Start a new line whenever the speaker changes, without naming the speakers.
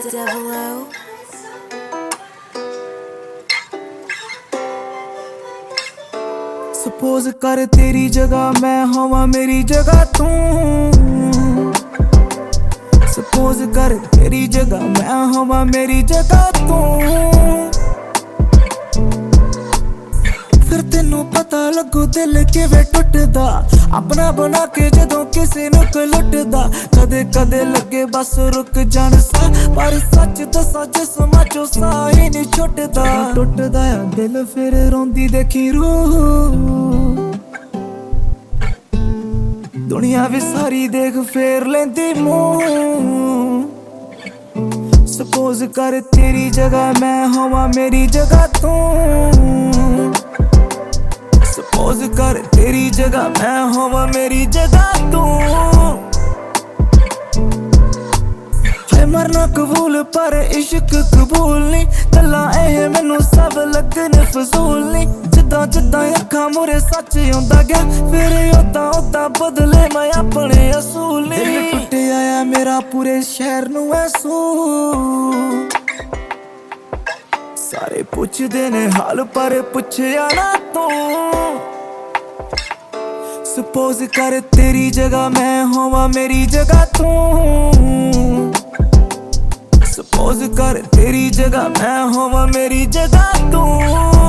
Devilo.
Suppose कर तेरी जगह मैं होवा मेरी जगह तू। सपोज कर तेरी जगह मैं होवा मेरी जगह तू। फिर तेनू पता लगू दिल किवें टुटदा, अपना बना के जदों किसी नू लुटदा। कदे कदे लगे बस रुक जान सा, पर सच दसा जिस्मां चों साह ही नहीं छुटदा। टुटदा आ दिल फिर रोंदी देखी रूह, दुनिया भी सारी देख फेर लेंदी मुंह। सपोज कर तेरी जगह मैं होवा मेरी जगह तू। सपोज कर तेरी जगह मैं होवा मेरी जगह तू। है मरना कबूल पर इश्क कबूल नहीं, गल्लां एह मैनू सब लगन फजूल नहीं। जिद्दां जिद्दां अखां मुरे सच आउंदा गया, फिर ओदां ओदां बदले मैं अपने असूल नहीं। दिल टुटिया आ मेरा पूरे शहर नू ऐ सूह, सारे पुछदे ने हाल पर पुछया ना तू। सपोज कर तेरी जगह मैं होवा मेरी जगह तू। सपोज कर तेरी जगह मैं होवा मेरी जगह तू।